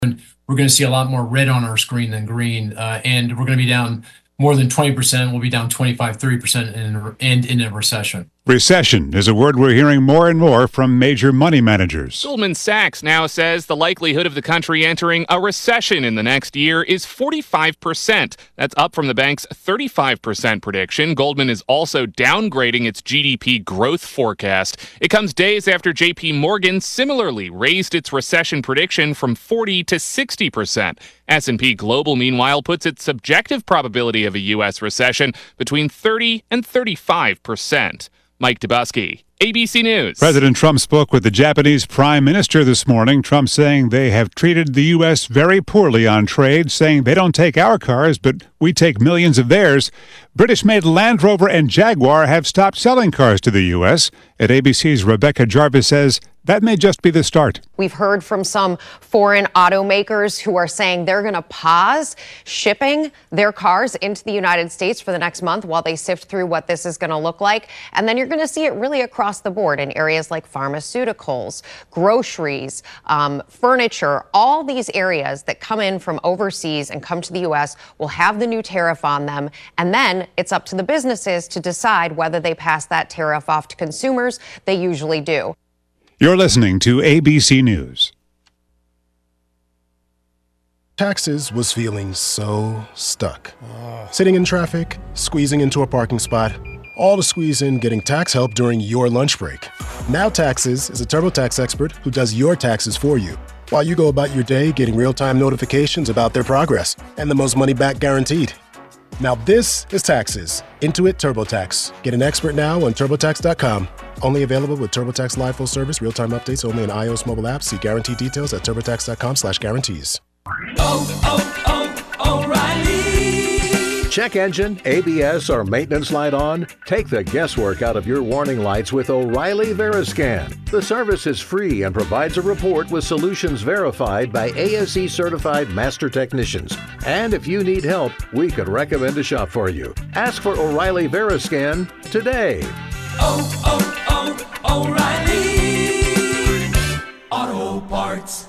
we're going to see a lot more red on our screen than green, and we're going to be down more than 20%. We'll be down 25, 30% in a recession. Recession is a word we're hearing more and more from major money managers. Goldman Sachs now says the likelihood of the country entering a recession in the next year is 45%. That's up from the bank's 35% prediction. Goldman is also downgrading its GDP growth forecast. It comes days after JP Morgan similarly raised its recession prediction from 40 to 60%. S&P Global, meanwhile, puts its subjective probability of a U.S. recession between 30 and 35%. Mike Dubusky, ABC News. President Trump spoke with the Japanese Prime Minister this morning. Trump saying they have treated the U.S. very poorly on trade, saying they don't take our cars, but we take millions of theirs. British-made Land Rover and Jaguar have stopped selling cars to the U.S. At ABC's Rebecca Jarvis says that may just be the start. We've heard from some foreign automakers who are saying they're going to pause shipping their cars into the United States for the next month while they sift through what this is going to look like. And then you're going to see it really across the board in areas like pharmaceuticals, groceries, furniture. All these areas that come in from overseas and come to the U.S. will have the new tariff on them. And then it's up to the businesses to decide whether they pass that tariff off to consumers. They usually do. You're listening to ABC News. Taxes was feeling so stuck. Sitting in traffic, squeezing into a parking spot, all to squeeze in getting tax help during your lunch break. Now Taxes is a TurboTax expert who does your taxes for you, while you go about your day getting real-time notifications about their progress and the most money back guaranteed. Now this is Taxes. Intuit TurboTax. Get an expert now on TurboTax.com. Only available with TurboTax Live Full Service. Real-time updates only in iOS mobile apps. See guarantee details at TurboTax.com/guarantees. O'Reilly. Check engine, ABS, or maintenance light on? Take the guesswork out of your warning lights with O'Reilly Veriscan. The service is free and provides a report with solutions verified by ASE-certified master technicians. And if you need help, we could recommend a shop for you. Ask for O'Reilly Veriscan today. O'Reilly Auto Parts.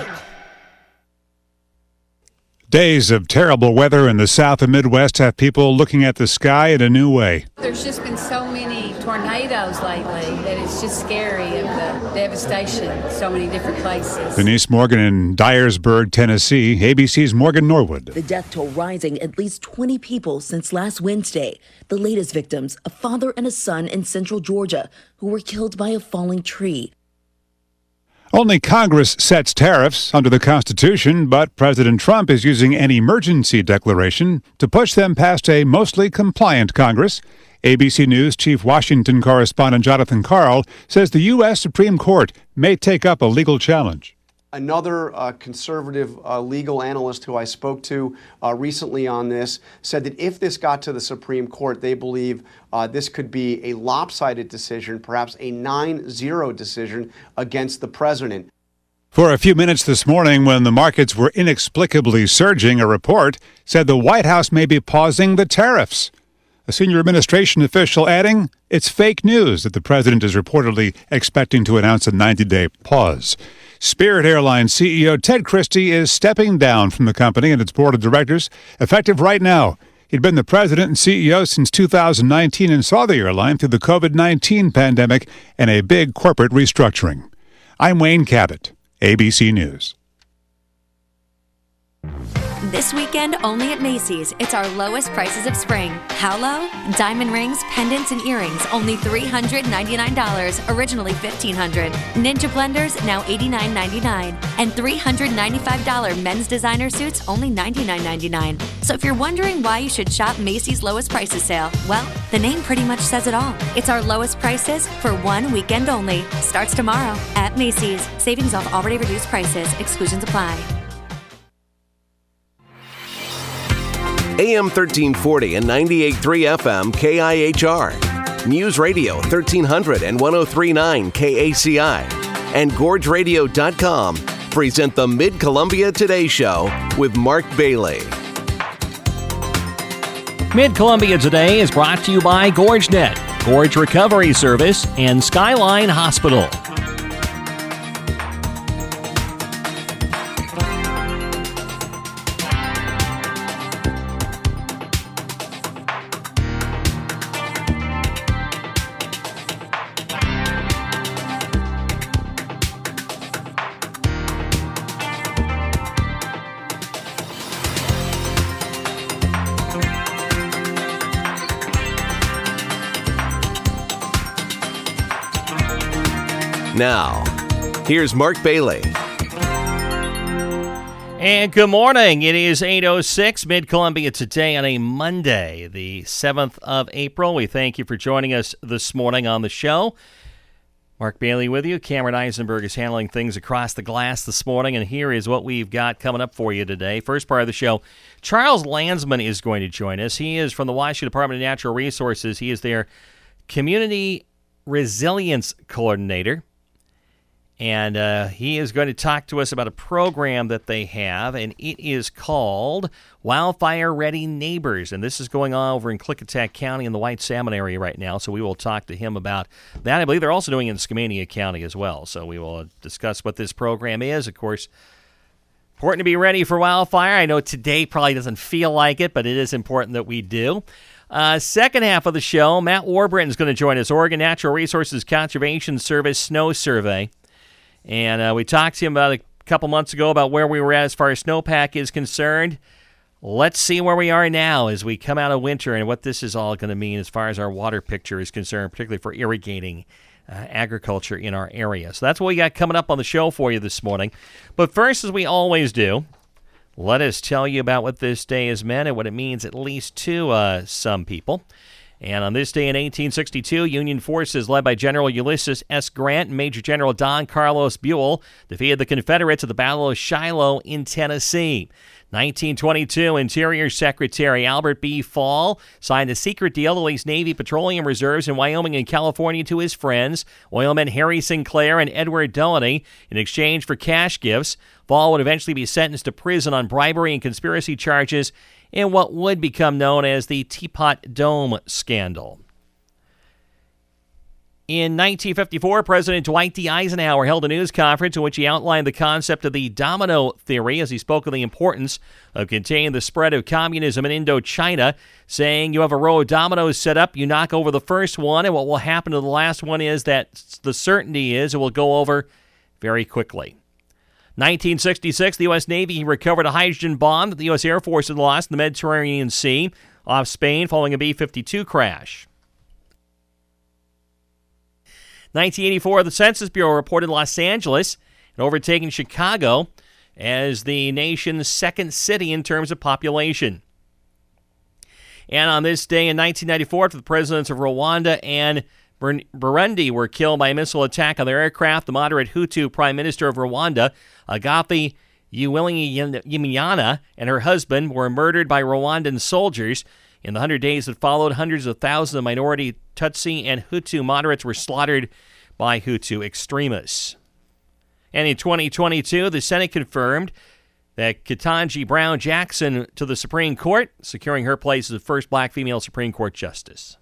Days of terrible weather in the South and Midwest have people looking at the sky in a new way. There's just been so many tornadoes lately that it's just scary of the devastation in so many different places. Denise Morgan in Dyersburg, Tennessee, ABC's Morgan Norwood. The death toll rising, at least 20 people since last Wednesday. The latest victims, a father and a son in central Georgia who were killed by a falling tree. Only Congress sets tariffs under the Constitution, but President Trump is using an emergency declaration to push them past a mostly compliant Congress. ABC News Chief Washington correspondent Jonathan Karl says the U.S. Supreme Court may take up a legal challenge. Another conservative legal analyst who I spoke to recently on this said that if this got to the Supreme Court, they believe this could be a lopsided decision, perhaps a 9-0 decision against the president. For a few minutes this morning, when the markets were inexplicably surging, a report said the White House may be pausing the tariffs. A senior administration official adding it's fake news that the president is reportedly expecting to announce a 90-day pause. Spirit Airlines CEO Ted Christie is stepping down from the company and its board of directors, effective right now. He'd been the president and CEO since 2019 and saw the airline through the COVID-19 pandemic and a big corporate restructuring. I'm Wayne Cabot, ABC News. This weekend, only at Macy's, it's our lowest prices of spring. How low? Diamond rings, pendants, and earrings, only $399, originally $1,500. Ninja blenders, now $89.99. And $395 men's designer suits, only $99.99. So if you're wondering why you should shop Macy's lowest prices sale, well, the name pretty much says it all. It's our lowest prices for one weekend only. Starts tomorrow at Macy's. Savings off already reduced prices. Exclusions apply. AM 1340 and 98.3 FM KIHR. News Radio 1300 and 103.9 KACI. And GorgeRadio.com present the Mid-Columbia Today Show with Mark Bailey. Mid-Columbia Today is brought to you by GorgeNet, Gorge Recovery Service, and Skyline Hospital. Now, here's Mark Bailey. And good morning. It is 8:06, Mid-Columbia Today on a Monday, the 7th of April. We thank you for joining us this morning on the show. Mark Bailey with you. Cameron Eisenberg is handling things across the glass this morning, and here is what we've got coming up for you today. First part of the show, Charles Landsman is going to join us. He is from the Washington Department of Natural Resources. He is their Community Resilience Coordinator. And he is going to talk to us about a program that they have, and it is called Wildfire Ready Neighbors. And this is going on over in Klickitat County in the White Salmon area right now, so we will talk to him about that. I believe they're also doing it in Skamania County as well, so we will discuss what this program is. Of course, important to be ready for wildfire. I know today probably doesn't feel like it, but it is important that we do. Second half of the show, Matt Warbritton is going to join us, Oregon Natural Resources Conservation Service Snow Survey. And we talked to him about a couple months ago about where we were at as far as snowpack is concerned. Let's see where we are now as we come out of winter and what this is all going to mean as far as our water picture is concerned, particularly for irrigating agriculture in our area. So that's what we got coming up on the show for you this morning. But first, as we always do, let us tell you about what this day has meant and what it means at least to some people. And on this day in 1862, Union forces led by General Ulysses S. Grant and Major General Don Carlos Buell defeated the Confederates at the Battle of Shiloh in Tennessee. 1922, Interior Secretary Albert B. Fall signed a secret deal to lease Navy petroleum reserves in Wyoming and California to his friends, oilmen Harry Sinclair and Edward Doheny, in exchange for cash gifts. Fall would eventually be sentenced to prison on bribery and conspiracy charges in what would become known as the Teapot Dome scandal. In 1954, President Dwight D. Eisenhower held a news conference in which he outlined the concept of the domino theory as he spoke of the importance of containing the spread of communism in Indochina, saying you have a row of dominoes set up, you knock over the first one, and what will happen to the last one is that the certainty is it will go over very quickly. 1966, the U.S. Navy recovered a hydrogen bomb that the U.S. Air Force had lost in the Mediterranean Sea off Spain following a B-52 crash. 1984, the Census Bureau reported Los Angeles had overtaken Chicago as the nation's second city in terms of population. And on this day in 1994, the presidents of Rwanda and Burundi were killed by a missile attack on their aircraft. The moderate Hutu Prime Minister of Rwanda, Agathon Uwimana, and her husband were murdered by Rwandan soldiers. In the 100 days that followed, hundreds of thousands of minority Tutsi and Hutu moderates were slaughtered by Hutu extremists. And in 2022, the Senate confirmed that Ketanji Brown Jackson to the Supreme Court, securing her place as the first black female Supreme Court justice.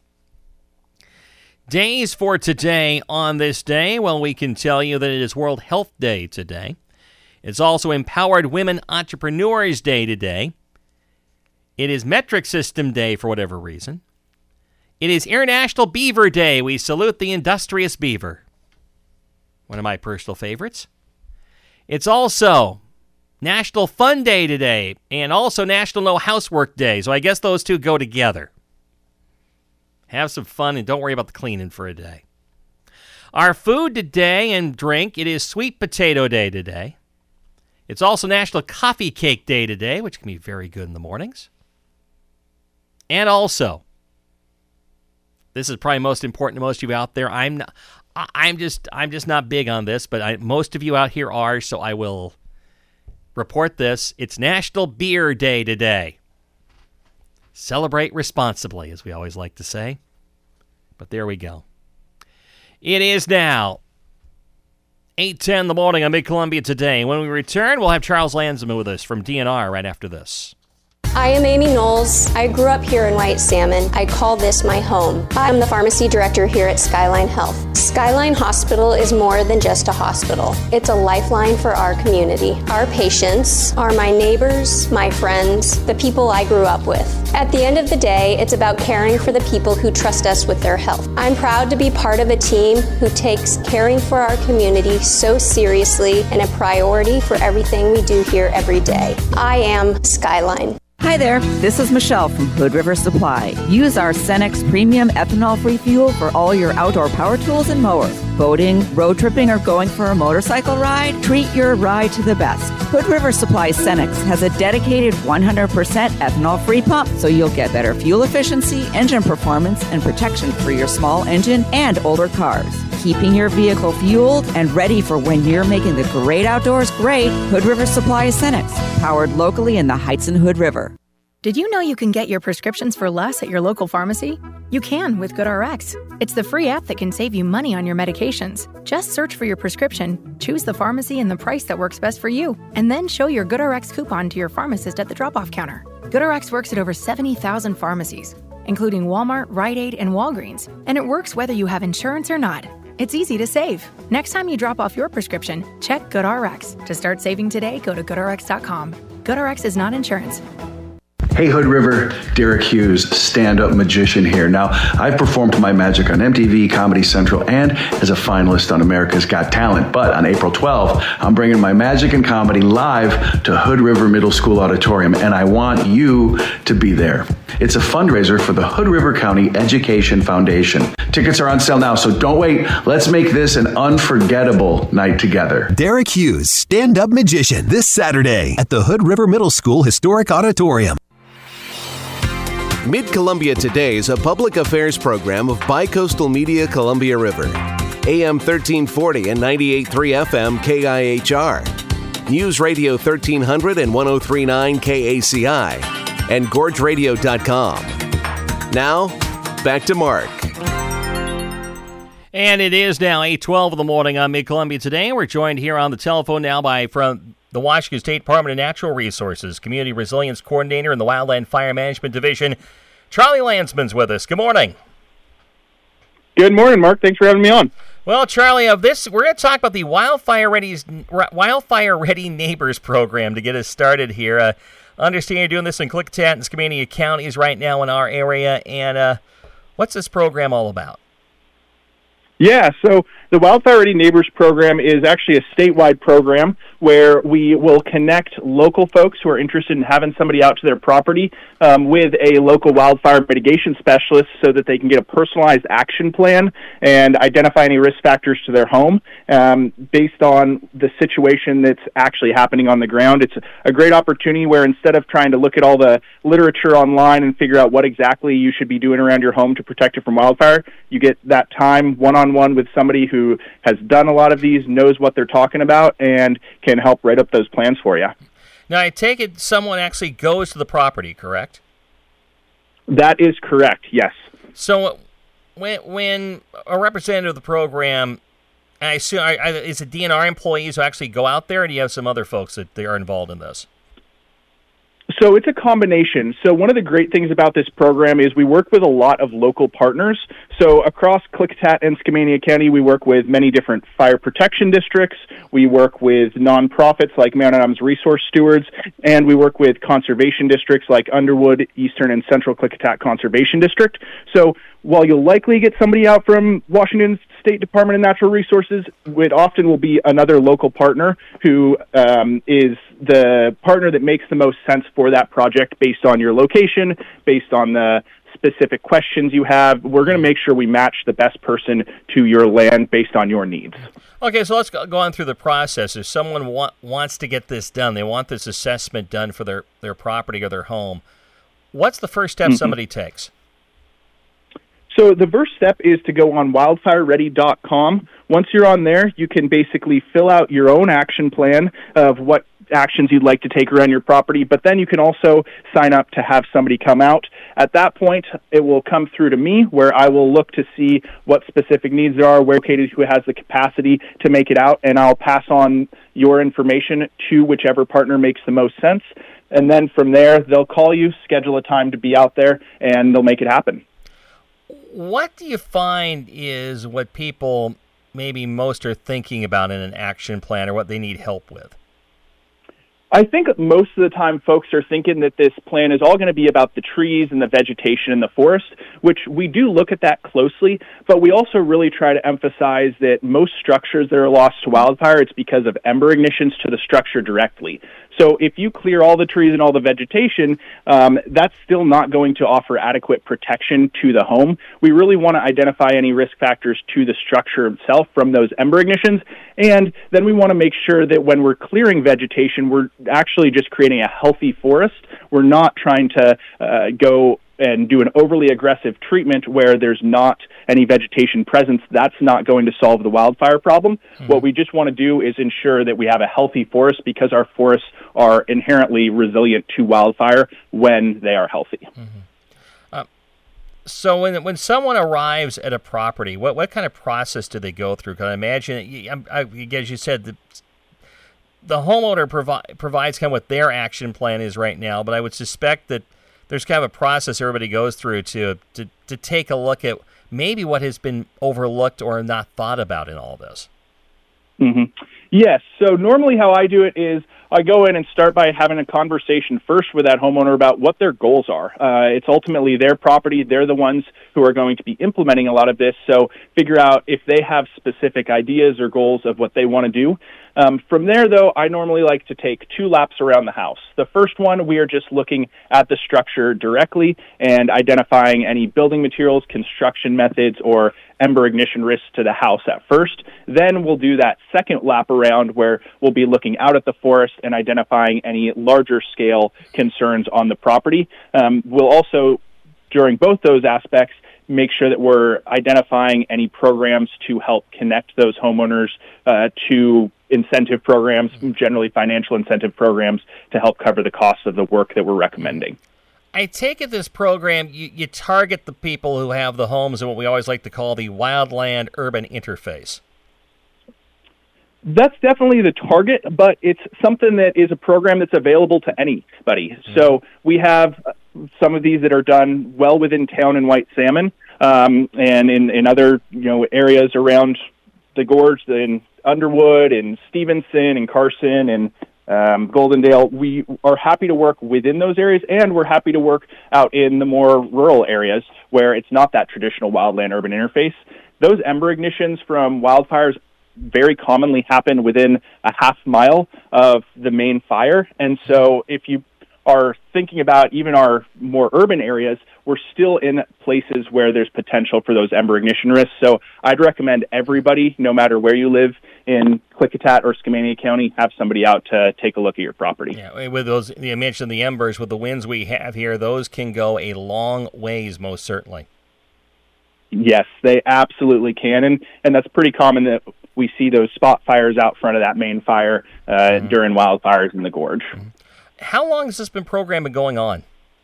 Days for today on this day, well, we can tell you that it is World Health Day today. It's also Empowered Women Entrepreneurs Day today. It is Metric System Day for whatever reason. It is International Beaver Day. We salute the industrious beaver. One of my personal favorites. It's also National Fun Day today and also National No Housework Day. So I guess those two go together. Have some fun and don't worry about the cleaning for a day. Our food today and drink, it is Sweet Potato Day today. It's also National Coffee Cake Day today, which can be very good in the mornings. And also, this is probably most important to most of you out there. I'm just not big on this, but most of you out here are, so I will report this. It's National Beer Day today. Celebrate responsibly, as we always like to say. But there we go. It is now 8:10 in the morning on Mid-Columbia Today. When we return, we'll have Charles Landsman with us from DNR right after this. I am Amy Knowles. I grew up here in White Salmon. I call this my home. I'm the pharmacy director here at Skyline Health. Skyline Hospital is more than just a hospital. It's a lifeline for our community. Our patients are my neighbors, my friends, the people I grew up with. At the end of the day, it's about caring for the people who trust us with their health. I'm proud to be part of a team who takes caring for our community so seriously and a priority for everything we do here every day. I am Skyline. Hi there, this is Michelle from Hood River Supply. Use our Cenex Premium Ethanol-Free Fuel for all your outdoor power tools and mowers. boating, road tripping, or going for a motorcycle ride? Treat your ride to the best. Hood River Supply Cenex has a dedicated 100% ethanol-free pump, so you'll get better fuel efficiency, engine performance, and protection for your small engine and older cars. Keeping your vehicle fueled and ready for when you're making the great outdoors great, Hood River Supply Cenex, powered locally in the Heights and Hood River. Did you know you can get your prescriptions for less at your local pharmacy? You can with GoodRx. It's the free app that can save you money on your medications. Just search for your prescription, choose the pharmacy and the price that works best for you, and then show your GoodRx coupon to your pharmacist at the drop-off counter. GoodRx works at over 70,000 pharmacies, including Walmart, Rite Aid, and Walgreens, and it works whether you have insurance or not. It's easy to save. Next time you drop off your prescription, check GoodRx. To start saving today, go to GoodRx.com. GoodRx is not insurance. Hey Hood River, Derek Hughes, stand-up magician here. Now, I've performed my magic on MTV, Comedy Central, and as a finalist on America's Got Talent. But on April 12th, I'm bringing my magic and comedy live to Hood River Middle School Auditorium, and I want you to be there. It's a fundraiser for the Hood River County Education Foundation. Tickets are on sale now, so don't wait. Let's make this an unforgettable night together. Derek Hughes, stand-up magician, this Saturday at the Hood River Middle School Historic Auditorium. Mid-Columbia Today is a public affairs program of Bicoastal Media Columbia River. AM 1340 and 98.3 FM KIHR. News Radio 1300 and 103.9 KACI. And GorgeRadio.com. Now, back to Mark. And it is now 8:12 in the morning on Mid-Columbia Today. We're joined here on the telephone now from the Washington State Department of Natural Resources, Community Resilience Coordinator in the Wildland Fire Management Division. Charlie Landsman's with us. Good morning. Good morning, Mark. Thanks for having me on. Well, Charlie, we're going to talk about the Wildfire Ready Neighbors program to get us started here. I understand you're doing this in Klickitat and Skamania counties right now in our area. And what's this program all about? Yeah, so the Wildfire Ready Neighbors program is actually a statewide program where we will connect local folks who are interested in having somebody out to their property with a local wildfire mitigation specialist so that they can get a personalized action plan and identify any risk factors to their home based on the situation that's actually happening on the ground. It's a great opportunity where instead of trying to look at all the literature online and figure out what exactly you should be doing around your home to protect it from wildfire, you get that time one-on-one with somebody who has done a lot of these, knows what they're talking about, and can help write up those plans for you. Now, I take it someone actually goes to the property, correct? That is correct, yes. So when a representative of the program, I assume, is it DNR employees who actually go out there, or do you have some other folks that they are involved in this? So it's a combination. So one of the great things about this program is we work with a lot of local partners. So across Klickitat and Skamania County, we work with many different fire protection districts. We work with nonprofits like Mount Adams Resource Stewards, and we work with conservation districts like Underwood, Eastern, and Central Klickitat Conservation District. So while you'll likely get somebody out from Washington State Department of Natural Resources, it often will be another local partner who is the partner that makes the most sense for that project based on your location, based on the specific questions you have. We're going to make sure we match the best person to your land based on your needs. Okay, so let's go on through the process. If someone wants to get this done, they want this assessment done for their property or their home, what's the first step somebody takes? So the first step is to go on wildfireready.com. Once you're on there, you can basically fill out your own action plan of what actions you'd like to take around your property, but then you can also sign up to have somebody come out. At that point, it will come through to me where I will look to see what specific needs there are, where located, who has the capacity to make it out, and I'll pass on your information to whichever partner makes the most sense. And then from there, they'll call you, schedule a time to be out there, and they'll make it happen. What do you find is what people maybe most are thinking about in an action plan or what they need help with? I think most of the time folks are thinking that this plan is all going to be about the trees and the vegetation in the forest, which we do look at that closely, but we also really try to emphasize that most structures that are lost to wildfire, it's because of ember ignitions to the structure directly. So if you clear all the trees and all the vegetation, that's still not going to offer adequate protection to the home. We really want to identify any risk factors to the structure itself from those ember ignitions, and then we want to make sure that when we're clearing vegetation, we're actually just creating a healthy forest. We're not trying to go and do an overly aggressive treatment where there's not any vegetation presence. That's not going to solve the wildfire problem. Mm-hmm. What we just want to do is ensure that we have a healthy forest, because our forests are inherently resilient to wildfire when they are healthy. Mm-hmm. So when someone arrives at a property, what kind of process do they go through? Because I imagine, as you said, the homeowner provides kind of what their action plan is right now, but I would suspect that there's kind of a process everybody goes through to take a look at maybe what has been overlooked or not thought about in all this. Mm-hmm. Yes. So normally how I do it is I go in and start by having a conversation first with that homeowner about what their goals are. It's ultimately their property. They're the ones who are going to be implementing a lot of this. So figure out if they have specific ideas or goals of what they want to do. From there, though, I normally like to take 2 laps around the house. The first one, we are just looking at the structure directly and identifying any building materials, construction methods, or ember ignition risks to the house at first. Then we'll do that second lap around where we'll be looking out at the forest and identifying any larger scale concerns on the property. We'll also, during both those aspects, make sure that we're identifying any programs to help connect those homeowners to incentive programs, generally financial incentive programs, to help cover the costs of the work that we're recommending. I take it this program, you target the people who have the homes in what we always like to call the wildland-urban interface. That's definitely the target, but it's something that is a program that's available to anybody. Mm-hmm. So we have some of these that are done well within town in White Salmon, and in other areas around the gorge, in Underwood and Stevenson and Carson and Goldendale. We are happy to work within those areas, and we're happy to work out in the more rural areas where it's not that traditional wildland-urban interface. Those ember ignitions from wildfires very commonly happen within a half mile of the main fire, and so if you are thinking about even our more urban areas, we're still in places where there's potential for those ember ignition risks. So I'd recommend everybody, no matter where you live in Klickitat or Skamania County, have somebody out to take a look at your property. Yeah, with those, you mentioned the embers, with the winds we have here, those can go a long ways, most certainly. Yes, they absolutely can, and that's pretty common that we see those spot fires out front of that main fire during wildfires in the gorge. Mm-hmm. How long has this program going on?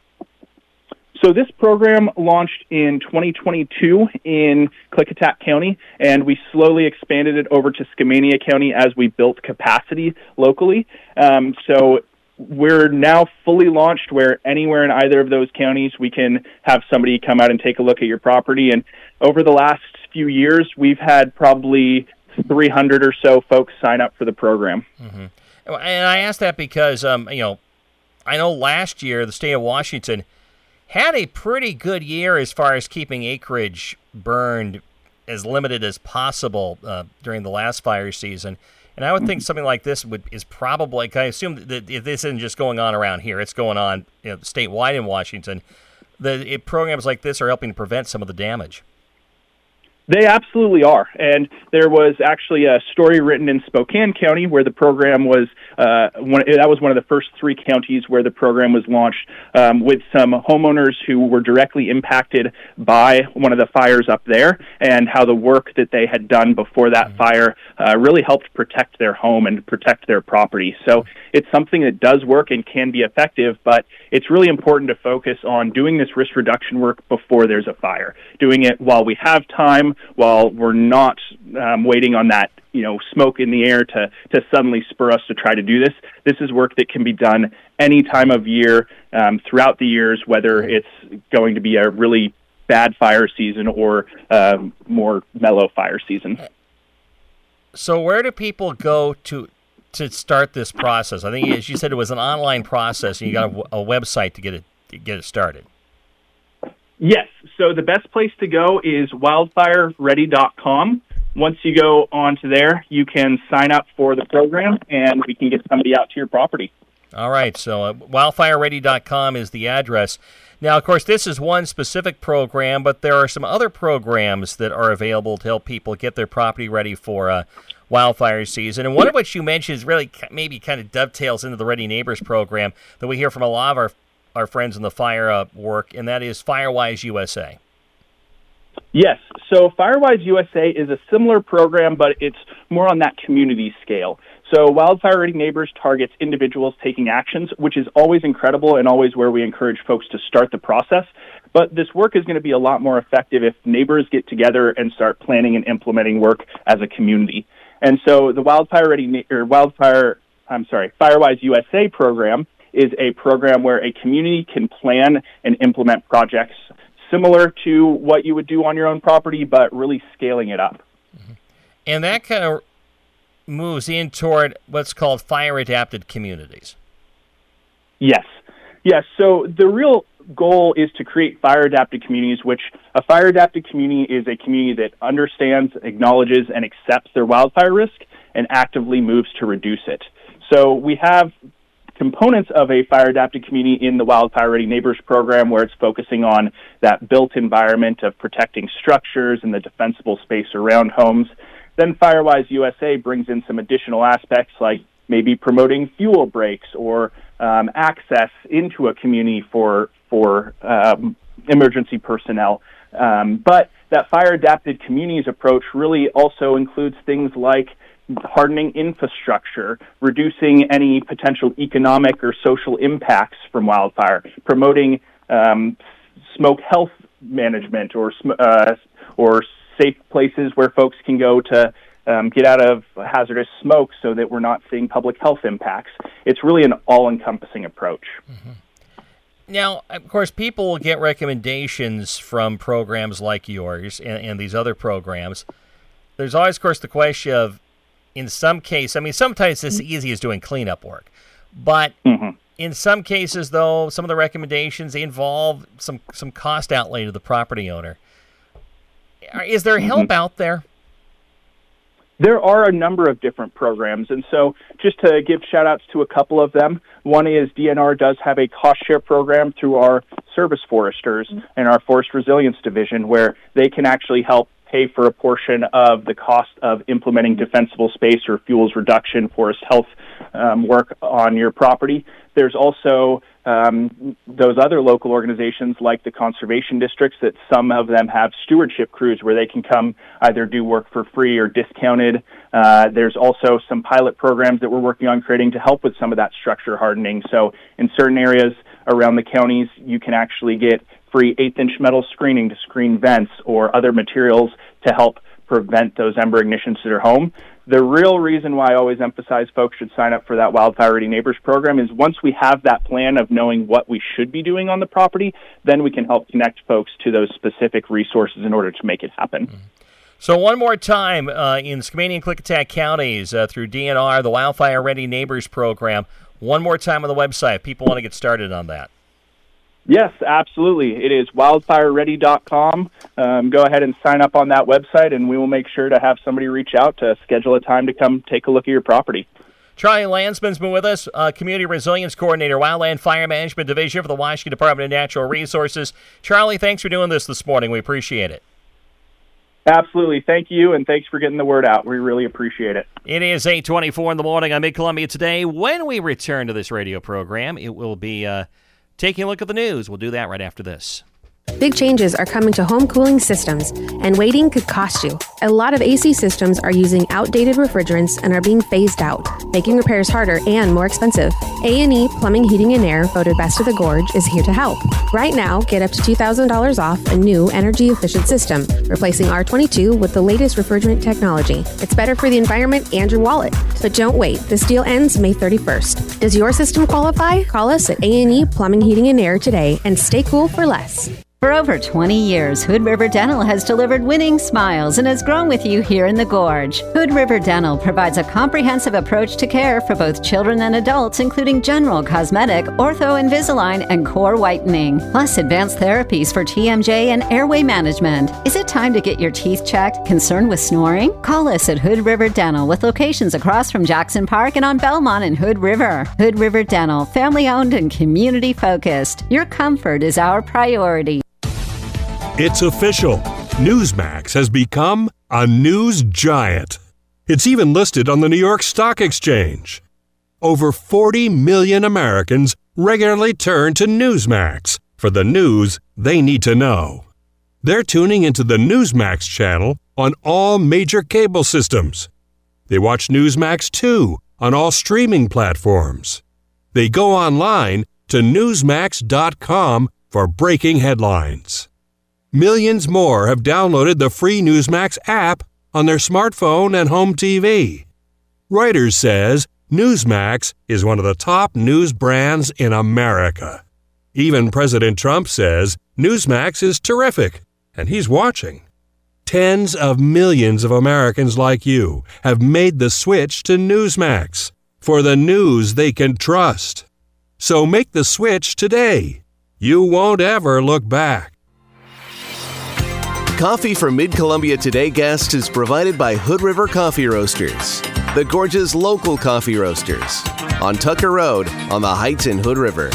So this program launched in 2022 in Klickitat County, and we slowly expanded it over to Skamania County as we built capacity locally. So we're now fully launched where anywhere in either of those counties we can have somebody come out and take a look at your property. And over the last few years, we've had probably 300 or so folks sign up for the program. Mm-hmm. And I asked that because, I know last year the state of Washington had a pretty good year as far as keeping acreage burned as limited as possible during the last fire season. And I would think something like this is probably, I assume that if this isn't just going on around here, it's going on statewide in Washington. Programs like this are helping to prevent some of the damage. They absolutely are. And there was actually a story written in Spokane County where the program was, that was one of the first 3 counties where the program was launched, with some homeowners who were directly impacted by one of the fires up there, and how the work that they had done before that fire really helped protect their home and protect their property. So it's something that does work and can be effective, but it's really important to focus on doing this risk reduction work before there's a fire, doing it while we have time, while we're not waiting on that smoke in the air to suddenly spur us to try to do this. This is work that can be done any time of year throughout the years, whether it's going to be a really bad fire season or more mellow fire season. So where do people go to to start this process? I think, as you said, it was an online process, and you got a website to get it started. Yes. So the best place to go is wildfireready.com. Once you go onto there, you can sign up for the program, and we can get somebody out to your property. All right. So wildfireready.com is the address. Now, of course, this is one specific program, but there are some other programs that are available to help people get their property ready for wildfire season. And one of which you mentioned is really maybe kind of dovetails into the Ready Neighbors program that we hear from a lot of our friends in the fire work, and that is Firewise USA. Yes. So Firewise USA is a similar program, but it's more on that community scale. So Wildfire Ready Neighbors targets individuals taking actions, which is always incredible and always where we encourage folks to start the process. But this work is going to be a lot more effective if neighbors get together and start planning and implementing work as a community. And so the Firewise USA program is a program where a community can plan and implement projects similar to what you would do on your own property, but really scaling it up. Mm-hmm. And that kind of moves in toward what's called fire-adapted communities. Yes. So the real goal is to create fire-adapted communities, which a fire-adapted community is a community that understands, acknowledges, and accepts their wildfire risk and actively moves to reduce it. So we have components of a fire-adapted community in the Wildfire Ready Neighbors program where it's focusing on that built environment of protecting structures and the defensible space around homes. Then Firewise USA brings in some additional aspects like maybe promoting fuel breaks or access into a community for emergency personnel. But that fire-adapted communities approach really also includes things like hardening infrastructure, reducing any potential economic or social impacts from wildfire, promoting smoke health management or safe places where folks can go to get out of hazardous smoke so that we're not seeing public health impacts. It's really an all-encompassing approach. Mm-hmm. Now, of course, people will get recommendations from programs like yours and these other programs. There's always, of course, the question of, in some cases, I mean, sometimes it's as easy as doing cleanup work. But in some cases, though, some of the recommendations, they involve some cost outlay to the property owner. Is there help out there? There are a number of different programs, and so just to give shout-outs to a couple of them, one is DNR does have a cost-share program through our service foresters and our Forest Resilience Division where they can actually help pay for a portion of the cost of implementing defensible space or fuels reduction, forest health work on your property. There's also those other local organizations like the conservation districts that some of them have stewardship crews where they can come either do work for free or discounted. There's also some pilot programs that we're working on creating to help with some of that structure hardening. So in certain areas around the counties, you can actually get free 1/8-inch metal screening to screen vents or other materials to help prevent those ember ignitions to their home. The real reason why I always emphasize folks should sign up for that Wildfire Ready Neighbors program is once we have that plan of knowing what we should be doing on the property, then we can help connect folks to those specific resources in order to make it happen. So one more time, in Skamania and Klickitat counties, through DNR, the Wildfire Ready Neighbors program, one more time on the website. People want to get started on that. Yes, absolutely. It is wildfireready.com. Go ahead and sign up on that website, and we will make sure to have somebody reach out to schedule a time to come take a look at your property. Charlie Landsman's been with us, Community Resilience Coordinator, Wildland Fire Management Division for the Washington Department of Natural Resources. Charlie, thanks for doing this morning. We appreciate it. Absolutely. Thank you, and thanks for getting the word out. We really appreciate it. It is 8:24 in the morning on Mid-Columbia today. When we return to this radio program, it will be taking a look at the news. We'll do that right after this. Big changes are coming to home cooling systems, and waiting could cost you. A lot of AC systems are using outdated refrigerants and are being phased out, making repairs harder and more expensive. A&E Plumbing, Heating, and Air, voted Best of the Gorge, is here to help. Right now, get up to $2,000 off a new energy-efficient system, replacing R22 with the latest refrigerant technology. It's better for the environment and your wallet. But don't wait. This deal ends May 31st. Does your system qualify? Call us at A&E Plumbing, Heating, and Air today and stay cool for less. For over 20 years, Hood River Dental has delivered winning smiles and has grown with you here in the Gorge. Hood River Dental provides a comprehensive approach to care for both children and adults, including general cosmetic, ortho, Invisalign, and core whitening, plus advanced therapies for TMJ and airway management. Is it time to get your teeth checked? Concerned with snoring? Call us at Hood River Dental with locations across from Jackson Park and on Belmont and Hood River. Hood River Dental, family-owned and community-focused. Your comfort is our priority. It's official. Newsmax has become a news giant. It's even listed on the New York Stock Exchange. Over 40 million Americans regularly turn to Newsmax for the news they need to know. They're tuning into the Newsmax channel on all major cable systems. They watch Newsmax 2 on all streaming platforms. They go online to newsmax.com for breaking headlines. Millions more have downloaded the free Newsmax app on their smartphone and home TV. Reuters says Newsmax is one of the top news brands in America. Even President Trump says Newsmax is terrific, and he's watching. Tens of millions of Americans like you have made the switch to Newsmax for the news they can trust. So make the switch today. You won't ever look back. Coffee for Mid-Columbia Today guests is provided by Hood River Coffee Roasters, the Gorge's local coffee roasters, on Tucker Road on the Heights in Hood River.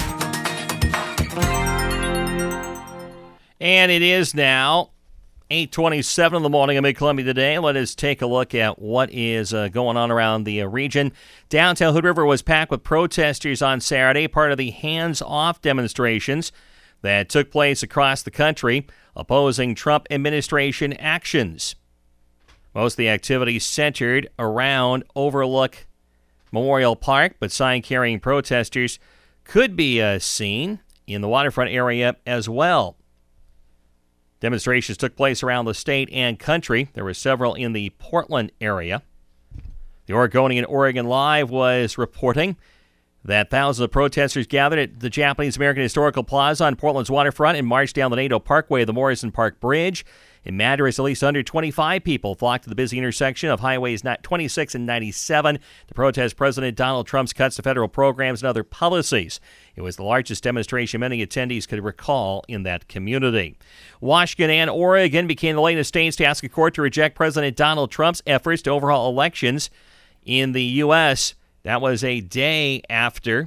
And it is now 8:27 in the morning in Mid-Columbia Today. Let us take a look at what is going on around the region. Downtown Hood River was packed with protesters on Saturday, part of the hands-off demonstrations that took place across the country opposing Trump administration actions. Most of the activities centered around Overlook Memorial Park, but sign-carrying protesters could be seen in the waterfront area as well. Demonstrations took place around the state and country. There were several in the Portland area. The Oregonian Oregon Live was reporting that thousands of protesters gathered at the Japanese American Historical Plaza on Portland's waterfront and marched down the NATO Parkway, the Morrison Park Bridge. In Madras, at least under 25 people flocked to the busy intersection of Highways 26 and 97 to protest President Donald Trump's cuts to federal programs and other policies. It was the largest demonstration many attendees could recall in that community. Washington and Oregon became the latest states to ask a court to reject President Donald Trump's efforts to overhaul elections in the U.S. That was a day after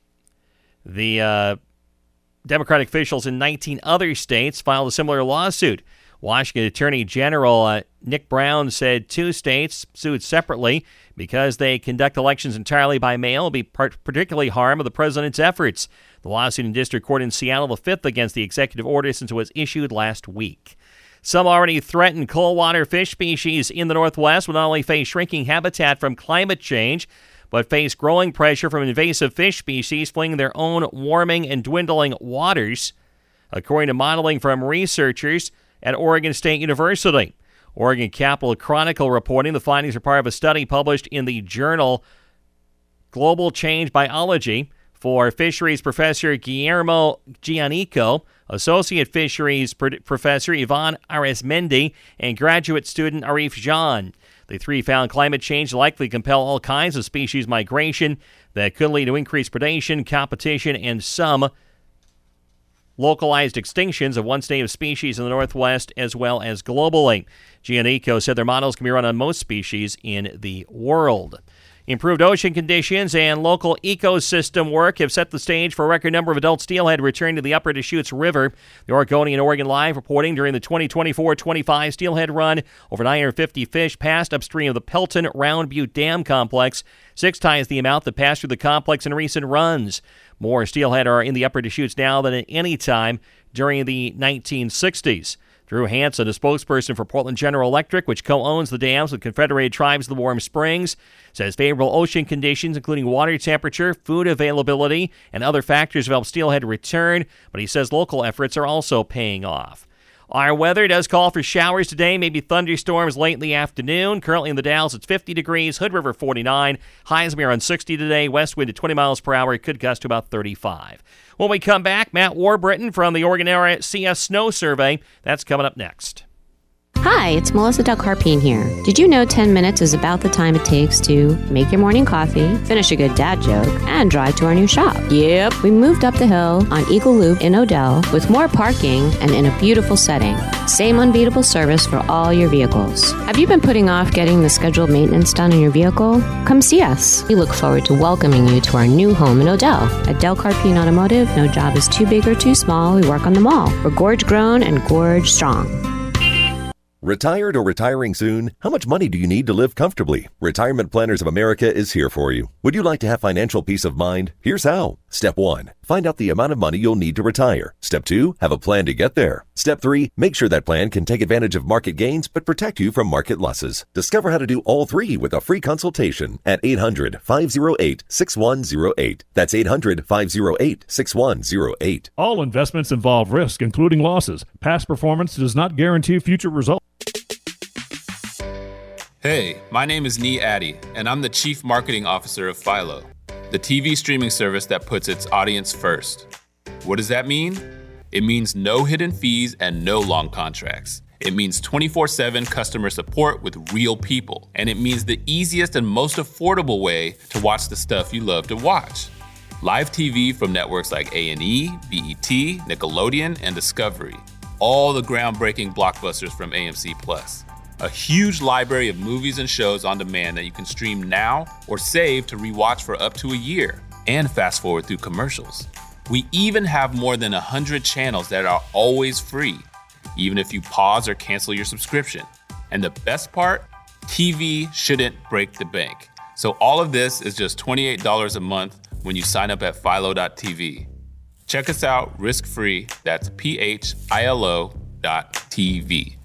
the Democratic officials in 19 other states filed a similar lawsuit. Washington Attorney General Nick Brown said two states sued separately because they conduct elections entirely by mail will be particularly harm of the president's efforts. The lawsuit in district court in Seattle, the fifth against the executive order since it was issued last week. Some already threatened cold-water fish species in the Northwest will not only face shrinking habitat from climate change, but face growing pressure from invasive fish species fleeing their own warming and dwindling waters, according to modeling from researchers at Oregon State University. Oregon Capital Chronicle reporting the findings are part of a study published in the journal Global Change Biology for fisheries professor Guillermo Giannico, associate fisheries professor Yvonne Arizmendi, and graduate student Arif Jan. The three found climate change likely compel all kinds of species migration that could lead to increased predation, competition, and some localized extinctions of once native species in the Northwest as well as globally. Giannico said their models can be run on most species in the world. Improved ocean conditions and local ecosystem work have set the stage for a record number of adult steelhead returning to the upper Deschutes River. The Oregonian Oregon Live reporting during the 2024-25 steelhead run, over 950 fish passed upstream of the Pelton Round Butte Dam complex, 6 times the amount that passed through the complex in recent runs. More steelhead are in the upper Deschutes now than at any time during the 1960s. Drew Hansen, a spokesperson for Portland General Electric, which co-owns the dams with Confederated Tribes of the Warm Springs, says favorable ocean conditions, including water temperature, food availability, and other factors have helped steelhead return, but he says local efforts are also paying off. Our weather does call for showers today, maybe thunderstorms late in the afternoon. Currently in the Dalles, it's 50 degrees, Hood River 49, highs around 60 today, west wind at 20 miles per hour, it could gust to about 35. When we come back, Matt Warburton from the Oregon Area CS Snow Survey. That's coming up next. Hi, it's Melissa Del Carpine here. Did you know 10 minutes is about the time it takes to make your morning coffee, finish a good dad joke, and drive to our new shop? Yep, we moved up the hill on Eagle Loop in Odell with more parking and in a beautiful setting. Same unbeatable service for all your vehicles. Have you been putting off getting the scheduled maintenance done on your vehicle? Come see us. We look forward to welcoming you to our new home in Odell. At Del Carpine Automotive, no job is too big or too small. We work on them all. We're Gorge grown and Gorge strong. Retired or retiring soon? How much money do you need to live comfortably? Retirement Planners of America is here for you. Would you like to have financial peace of mind? Here's how. Step 1. Find out the amount of money you'll need to retire. Step 2. Have a plan to get there. Step 3. Make sure that plan can take advantage of market gains but protect you from market losses. Discover how to do all three with a free consultation at 800-508-6108. That's 800-508-6108. All investments involve risk, including losses. Past performance does not guarantee future results. Hey, my name is Nee Addy, and I'm the Chief Marketing Officer of Philo, the TV streaming service that puts its audience first. What does that mean? It means no hidden fees and no long contracts. It means 24/7 customer support with real people. And it means the easiest and most affordable way to watch the stuff you love to watch. Live TV from networks like A&E, BET, Nickelodeon, and Discovery. All the groundbreaking blockbusters from AMC+. A huge library of movies and shows on demand that you can stream now or save to rewatch for up to a year and fast forward through commercials. We even have more than 100 channels that are always free, even if you pause or cancel your subscription. And the best part, TV shouldn't break the bank. So all of this is just $28 a month when you sign up at philo.tv. Check us out risk-free. That's philo.tv.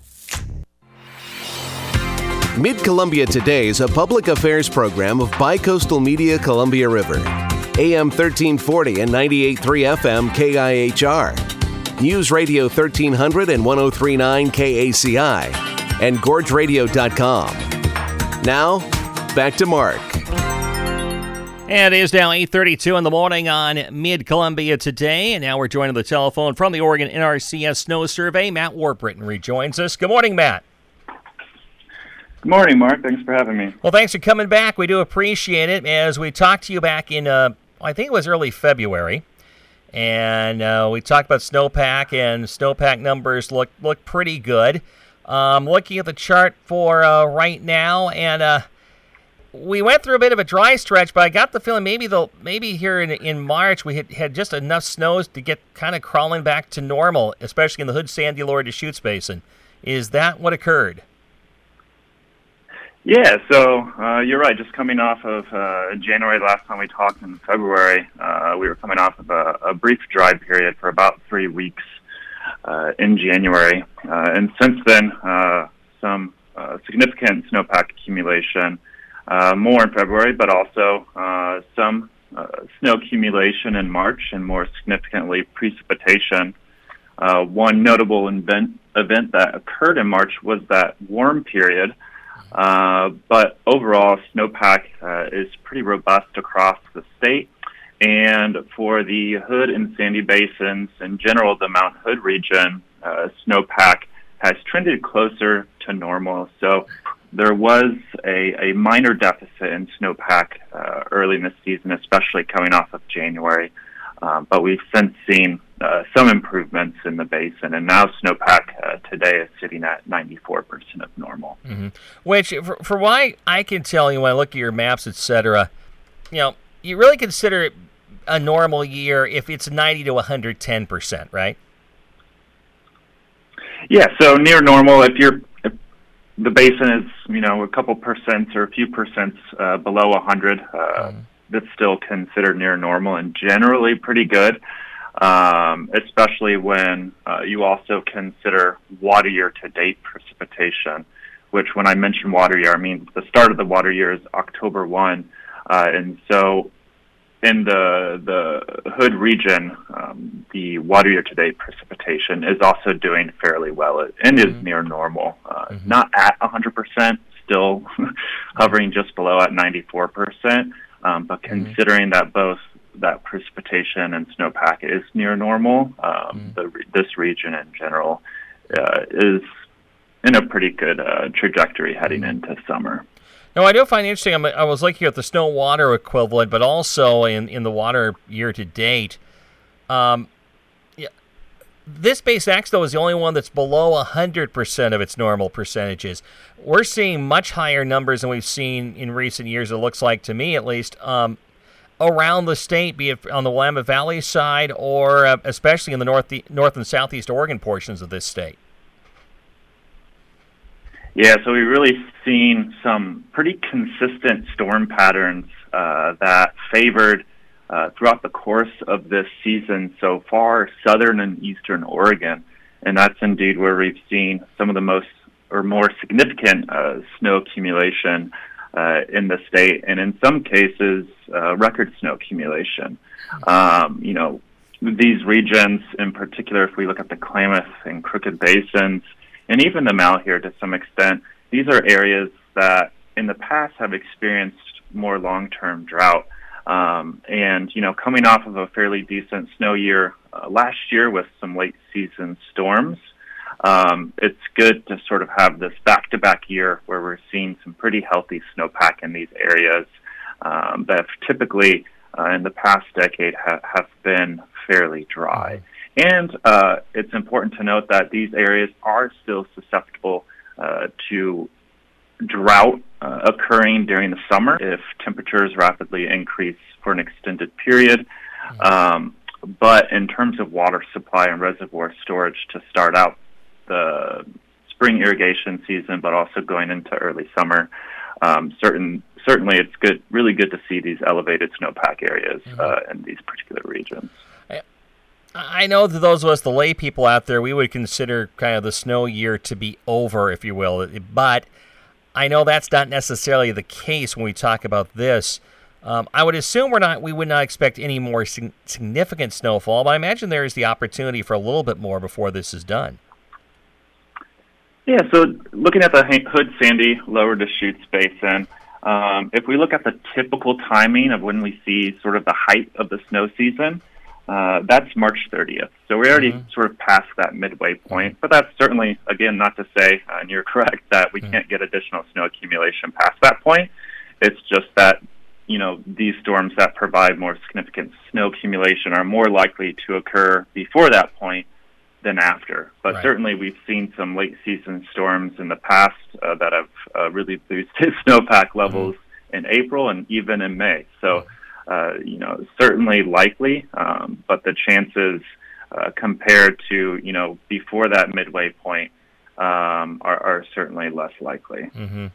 Mid-Columbia Today is a public affairs program of Bicoastal Media Columbia River. AM 1340 and 98.3 FM KIHR. News Radio 1300 and 103.9 KACI. And GorgeRadio.com. Now, back to Mark. And it is now 8:32 in the morning on Mid-Columbia Today. And now we're joined on the telephone from the Oregon NRCS Snow Survey. Matt Warburton rejoins us. Good morning, Matt. Good morning, Mark. Thanks for having me. Well, thanks for coming back. We do appreciate it. As we talked to you back in, I think it was early February, and we talked about snowpack, and snowpack numbers look pretty good. Looking at the chart for right now, and we went through a bit of a dry stretch, but I got the feeling maybe here in March we had just enough snows to get kind of crawling back to normal, especially in the Hood, Sandy, Lower Deschutes Basin. Is that what occurred? Yeah, so you're right. Just coming off of January, last time we talked in February, we were coming off of a brief dry period for about 3 weeks in January. And since then, some significant snowpack accumulation, more in February, but also some snow accumulation in March, and more significantly, precipitation. One notable event that occurred in March was that warm period. But overall, snowpack is pretty robust across the state. And for the Hood and Sandy Basins, in general, the Mount Hood region, snowpack has trended closer to normal. So there was a minor deficit in snowpack early in the season, especially coming off of January. But we've since seen some improvements in the basin, and now snowpack today is sitting at 94% of normal. Mm-hmm. Which, for what I can tell you when I look at your maps, etc., you really consider it a normal year if it's 90 to 110%, right? Yeah, so near normal. If the basin is, a couple percent or a few percent below 100, that's still considered near normal and generally pretty good, especially when you also consider water year to date precipitation, which when I mention water year, I mean the start of the water year is October 1. And so in the Hood region, the water year-to-date precipitation is also doing fairly well and is near normal. Not at 100%, still hovering just below at 94%, but considering that both that precipitation and snowpack is near normal, this region in general is in a pretty good trajectory heading into summer. Now, I do find it interesting, I was looking at the snow water equivalent, but also in the water year-to-date. This Base X, though, is the only one that's below 100% of its normal percentages. We're seeing much higher numbers than we've seen in recent years, it looks like, to me at least, around the state, be it on the Willamette Valley side or especially in the north and southeast Oregon portions of this state. Yeah, so we've really seen some pretty consistent storm patterns that favored throughout the course of this season so far, southern and eastern Oregon. And that's indeed where we've seen some of the most or more significant snow accumulation in the state, and in some cases, record snow accumulation. These regions in particular, if we look at the Klamath and Crooked Basins, and even the Malheur to some extent, these are areas that in the past have experienced more long-term drought. And coming off of a fairly decent snow year last year with some late season storms, it's good to sort of have this back-to-back year where we're seeing some pretty healthy snowpack in these areas that have typically in the past decade have been fairly dry. And it's important to note that these areas are still susceptible to drought occurring during the summer if temperatures rapidly increase for an extended period. But in terms of water supply and reservoir storage to start out the spring irrigation season, but also going into early summer, certainly it's really good to see these elevated snowpack areas in these particular regions. I know that those of us, the lay people out there, we would consider kind of the snow year to be over, if you will. But I know that's not necessarily the case when we talk about this. I would assume we would not expect any more significant snowfall, but I imagine there is the opportunity for a little bit more before this is done. Yeah, so looking at the Hood-Sandy Lower Deschutes Basin, if we look at the typical timing of when we see sort of the height of the snow season, that's March 30th. So we're already sort of past that midway point, but that's certainly, again, not to say, and you're correct, that we can't get additional snow accumulation past that point. It's just that, these storms that provide more significant snow accumulation are more likely to occur before that point than after. But certainly we've seen some late season storms in the past that have really boosted snowpack levels in April and even in May. So, certainly likely, but the chances compared to, before that midway point are certainly less likely.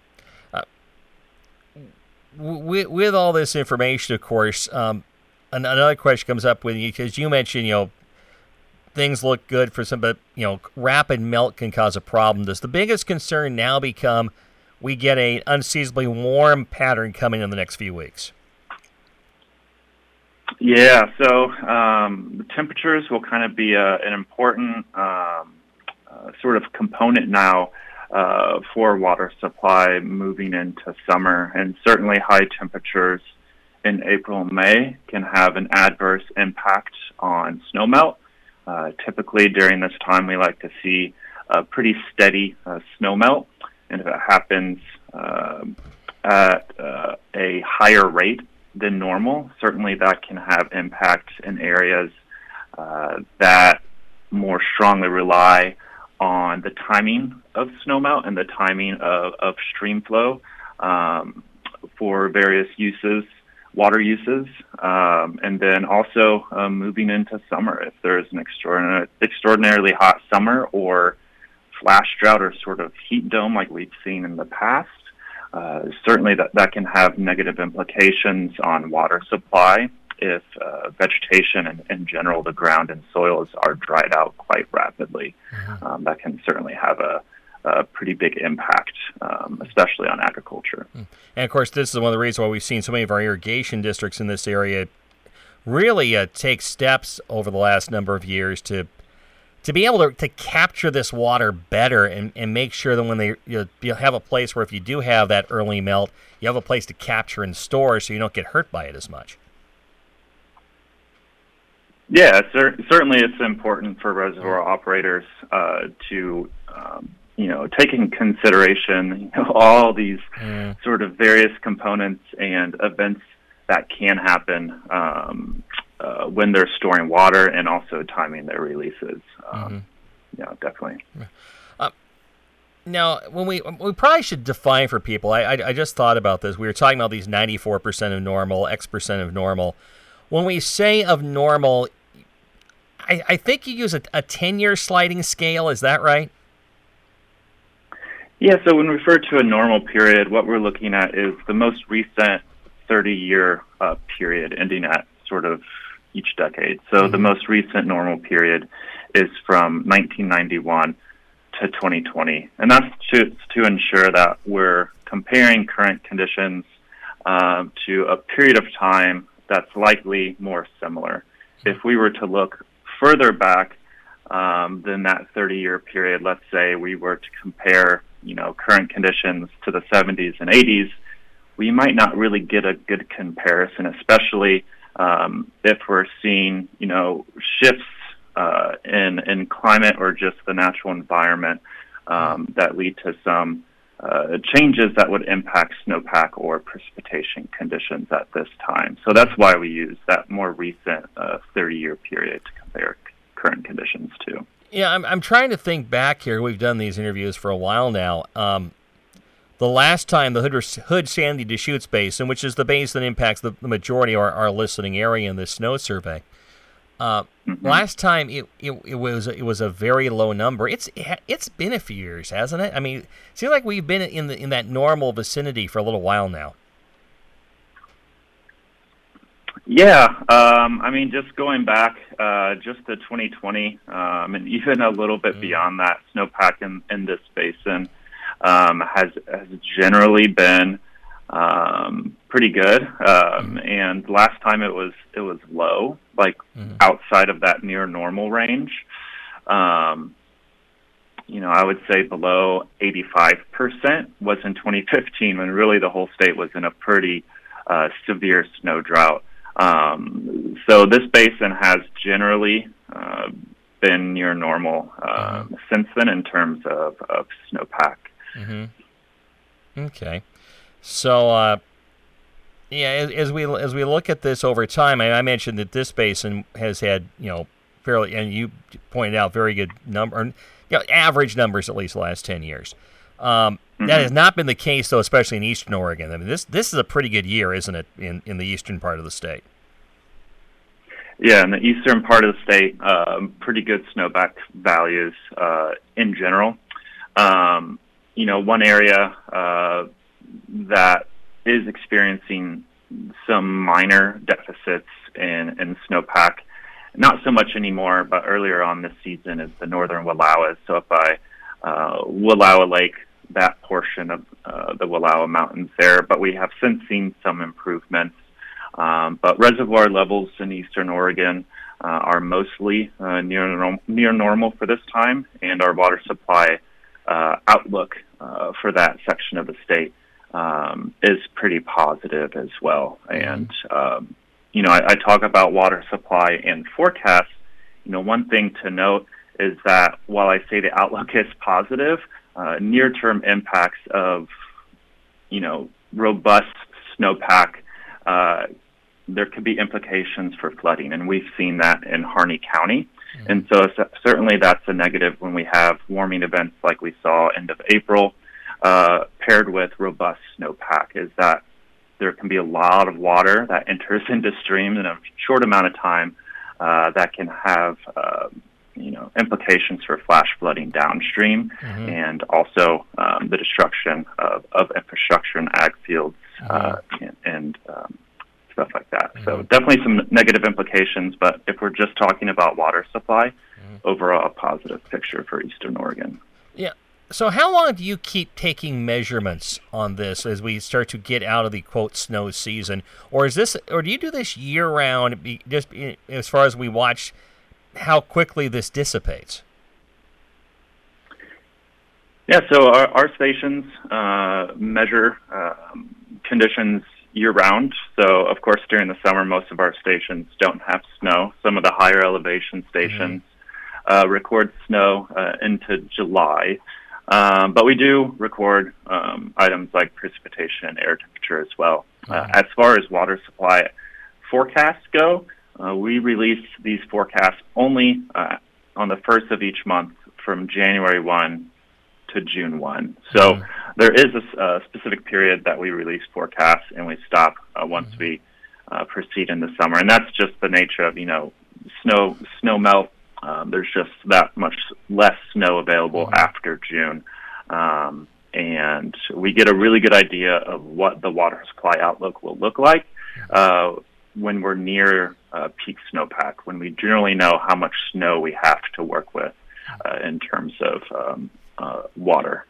With all this information, of course, another question comes up with you, because you mentioned, things look good for some, but, rapid melt can cause a problem. Does the biggest concern now become we get an unseasonably warm pattern coming in the next few weeks? Yeah, so the temperatures will kind of be an important sort of component now for water supply moving into summer. And certainly high temperatures in April and May can have an adverse impact on snowmelt. Typically during this time we like to see a pretty steady snowmelt, and if it happens at a higher rate than normal, certainly that can have impact in areas that more strongly rely on the timing of snowmelt and the timing of stream flow for various uses, water uses, and then also moving into summer. If there's an extraordinarily hot summer or flash drought or sort of heat dome like we've seen in the past, certainly that can have negative implications on water supply if vegetation and in general the ground and soils are dried out quite rapidly. That can certainly have a pretty big impact, especially on agriculture. And of course, this is one of the reasons why we've seen so many of our irrigation districts in this area really take steps over the last number of years to be able to capture this water better and make sure that when you have a place where if you do have that early melt, you have a place to capture and store so you don't get hurt by it as much. Yeah, certainly it's important for reservoir operators to take in consideration all these sort of various components and events that can happen when they're storing water and also timing their releases. Yeah, definitely. Now, when we probably should define for people, I just thought about this. We were talking about these 94% of normal, X% of normal. When we say of normal, I think you use a 10-year sliding scale. Is that right? Yeah, so when we refer to a normal period, what we're looking at is the most recent 30-year period ending at sort of each decade. So the most recent normal period is from 1991 to 2020. And that's to ensure that we're comparing current conditions to a period of time that's likely more similar. If we were to look further back than that 30-year period, let's say we were to compare current conditions to the 70s and 80s, we might not really get a good comparison, especially if we're seeing, shifts in climate or just the natural environment that lead to some changes that would impact snowpack or precipitation conditions at this time. So that's why we use that more recent 30-year period to compare current conditions to. Yeah, I'm trying to think back here. We've done these interviews for a while now. The last time the Hood Sandy Deschutes Basin, which is the basin that impacts the majority of our listening area in this snow survey, last time it was a very low number. It's been a few years, hasn't it? I mean, it seems like we've been in that normal vicinity for a little while now. Yeah, just going back just to 2020, and even a little bit beyond that, snowpack in this basin has generally been pretty good. And last time it was low, like outside of that near normal range. I would say below 85% was in 2015 when really the whole state was in a pretty severe snow drought. So this basin has generally been near normal since then in terms of snowpack. Okay, so as we look at this over time, I mentioned that this basin has had fairly, and you pointed out very good number, average numbers at least the last 10 years. That has not been the case, though, especially in eastern Oregon. I mean, this is a pretty good year, isn't it, in the eastern part of the state? Yeah, in the eastern part of the state, pretty good snowpack values in general. One area that is experiencing some minor deficits in snowpack, not so much anymore, but earlier on this season is the northern Wallowas. So up by Wallowa Lake, that portion of the Wallowa Mountains there. But we have since seen some improvements. But reservoir levels in eastern Oregon are mostly near normal for this time, and our water supply outlook for that section of the state is pretty positive as well. And I talk about water supply and forecast. One thing to note is that while I say the outlook is positive, near-term impacts of robust snowpack, there could be implications for flooding, and we've seen that in Harney County. And so certainly that's a negative when we have warming events like we saw end of April, paired with robust snowpack, is that there can be a lot of water that enters into streams in a short amount of time that can have implications for flash flooding downstream, and also the destruction of infrastructure and ag fields and stuff like that. So definitely some negative implications, but if we're just talking about water supply, overall a positive picture for eastern Oregon. Yeah. So how long do you keep taking measurements on this as we start to get out of the, quote, snow season? Or do you do this year-round, just as far as we watch how quickly this dissipates? Yeah, so our stations measure conditions year-round. So, of course, during the summer, most of our stations don't have snow. Some of the higher elevation stations record snow into July. But we do record items like precipitation and air temperature as well. As far as water supply forecasts go, we release these forecasts only on the first of each month from January 1 to June 1. So there is a specific period that we release forecasts, and we stop once we proceed in the summer. And that's just the nature of, snow melt. There's just that much less snow available after June. And we get a really good idea of what the water supply outlook will look like when we're near peak snowpack, when we generally know how much snow we have to work with in terms of water.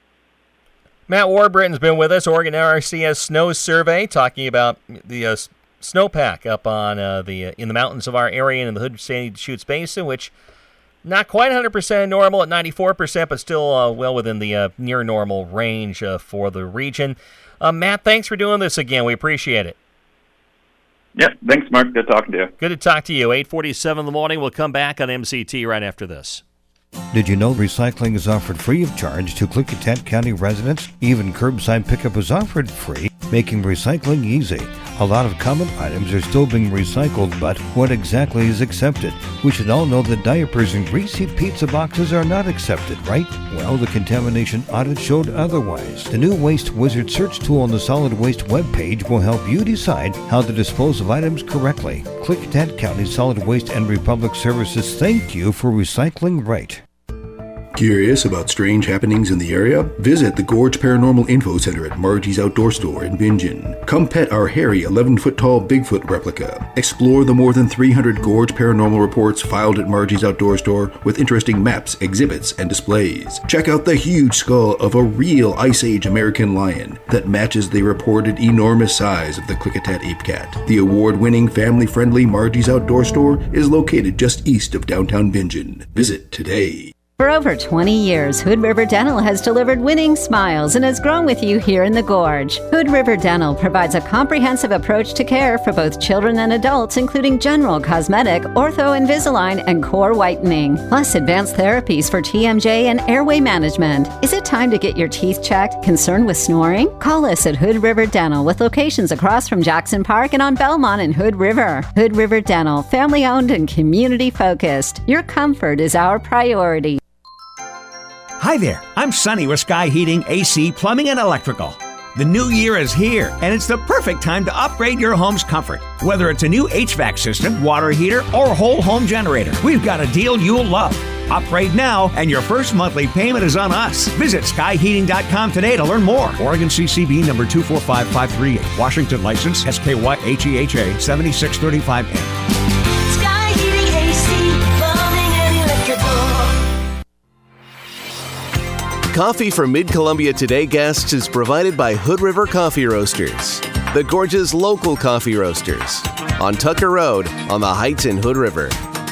Matt Warbritton's been with us, Oregon RCS Snow Survey, talking about the snowpack up on in the mountains of our area and in the Hood Sandy Deschutes Basin, which not quite 100% normal at 94%, but still well within the near normal range for the region. Matt, thanks for doing this again. We appreciate it. Yeah, thanks, Mark. Good talking to you. Good to talk to you. 8:47 in the morning. We'll come back on MCT right after this. Did you know recycling is offered free of charge to Klickitat County residents? Even curbside pickup is offered free, making recycling easy. A lot of common items are still being recycled, but what exactly is accepted? We should all know that diapers and greasy pizza boxes are not accepted, right? Well, the contamination audit showed otherwise. The new Waste Wizard search tool on the Solid Waste webpage will help you decide how to dispose of items correctly. Klickitat County Solid Waste and Republic Services thank you for recycling right. Curious about strange happenings in the area? Visit the Gorge Paranormal Info Center at Margie's Outdoor Store in Bingen. Come pet our hairy 11-foot-tall Bigfoot replica. Explore the more than 300 Gorge Paranormal reports filed at Margie's Outdoor Store with interesting maps, exhibits, and displays. Check out the huge skull of a real Ice Age American lion that matches the reported enormous size of the Klickitat ape cat. The award-winning, family-friendly Margie's Outdoor Store is located just east of downtown Bingen. Visit today. For over 20 years, Hood River Dental has delivered winning smiles and has grown with you here in the Gorge. Hood River Dental provides a comprehensive approach to care for both children and adults, including general cosmetic, ortho, Invisalign, and core whitening, plus advanced therapies for TMJ and airway management. Is it time to get your teeth checked? Concerned with snoring? Call us at Hood River Dental with locations across from Jackson Park and on Belmont and Hood River. Hood River Dental, family-owned and community-focused. Your comfort is our priority. Hi there, I'm Sonny with Sky Heating, AC, Plumbing, and Electrical. The new year is here, and it's the perfect time to upgrade your home's comfort. Whether it's a new HVAC system, water heater, or whole home generator, we've got a deal you'll love. Upgrade now, and your first monthly payment is on us. Visit skyheating.com today to learn more. Oregon CCB number 245538. Washington license, SKYHEHA 7635N. Coffee for Mid-Columbia Today guests is provided by Hood River Coffee Roasters, the Gorge's local coffee roasters, on Tucker Road on the Heights in Hood River.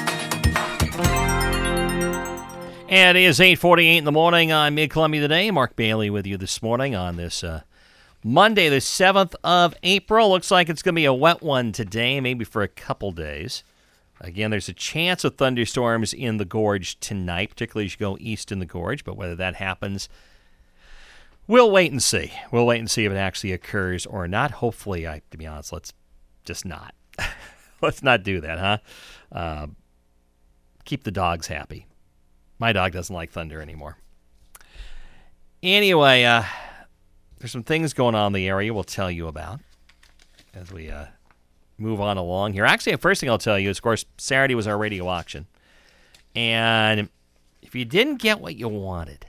And it is 8:48 in the morning on Mid-Columbia Today. Mark Bailey with you this morning on this Monday, the 7th of April. Looks like it's going to be a wet one today, maybe for a couple days. Again, there's a chance of thunderstorms in the Gorge tonight, particularly as you go east in the Gorge. But whether that happens, we'll wait and see. We'll wait and see if it actually occurs or not. Hopefully, to be honest, let's just not. Let's not do that, huh? Keep the dogs happy. My dog doesn't like thunder anymore. Anyway, there's some things going on in the area we'll tell you about as we move on along here. Actually, the first thing I'll tell you is, of course, Saturday was our radio auction. And if you didn't get what you wanted,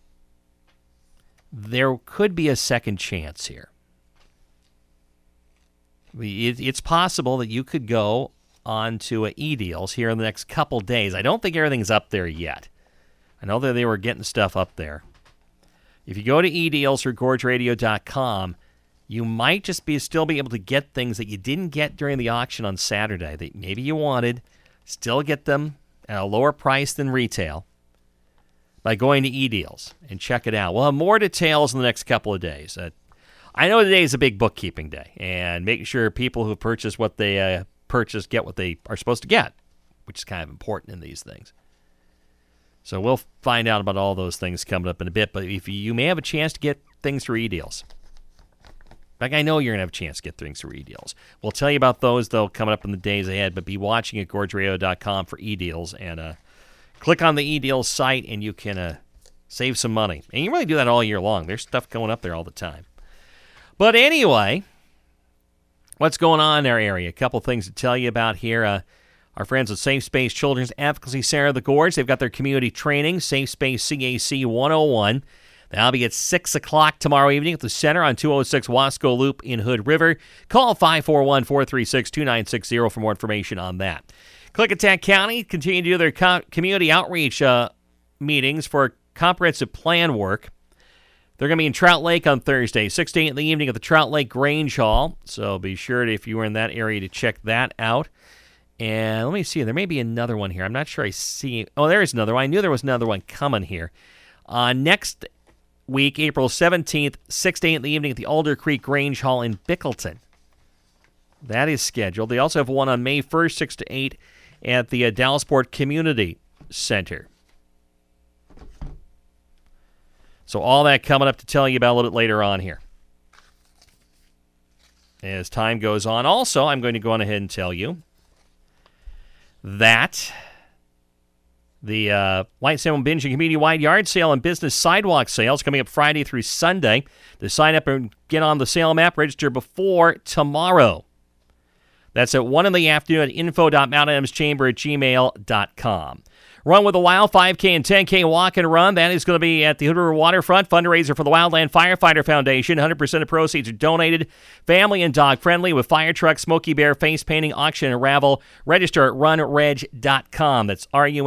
there could be a second chance here. It's possible that you could go on to eDeals here in the next couple days. I don't think everything's up there yet. I know that they were getting stuff up there. If you go to eDeals or GorgeRadio.com, you might just still be able to get things that you didn't get during the auction on Saturday that maybe you wanted, still get them at a lower price than retail by going to eDeals and check it out. We'll have more details in the next couple of days. I know today is a big bookkeeping day, and making sure people who purchase what they purchase get what they are supposed to get, which is kind of important in these things. So we'll find out about all those things coming up in a bit, but if you may have a chance to get things through eDeals. In fact, I know you're going to have a chance to get things through eDeals. We'll tell you about those, though, coming up in the days ahead, but be watching at GorgeRadio.com for eDeals, and click on the eDeals site, and you can save some money. And you really do that all year long. There's stuff going up there all the time. But anyway, what's going on in our area? A couple things to tell you about here. Our friends at Safe Space Children's Advocacy Center of the Gorge, they've got their community training, Safe Space CAC 101. That'll be at 6 o'clock tomorrow evening at the center on 206 Wasco Loop in Hood River. Call 541-436-2960 for more information on that. Klickitat County continue to do their community outreach meetings for comprehensive plan work. They're going to be in Trout Lake on Thursday, 6 to 8 in the evening at the Trout Lake Grange Hall. So be sure to, if you were in that area, to check that out. And let me see. There may be another one here. I'm not sure I see. Oh, there is another one. I knew there was another one coming here. Next week, April 17th, 6 to 8 in the evening at the Alder Creek Grange Hall in Bickleton. That is scheduled. They also have one on May 1st, 6 to 8 at the Dallasport Community Center. So all that coming up to tell you about a little bit later on here. As time goes on. Also, I'm going to go on ahead and tell you that the White Salmon Binge and Community-wide yard sale and business sidewalk sales coming up Friday through Sunday. To sign up and get on the sale map, register before tomorrow. That's at 1 in the afternoon at info.mountainadamschamber@gmail.com. Run with the Wild, 5K and 10K walk and run. That is going to be at the Hood River Waterfront. Fundraiser for the Wildland Firefighter Foundation. 100% of proceeds are donated. Family and dog friendly with fire truck, Smokey Bear, face painting, auction, and raffle. Register at runreg.com. That's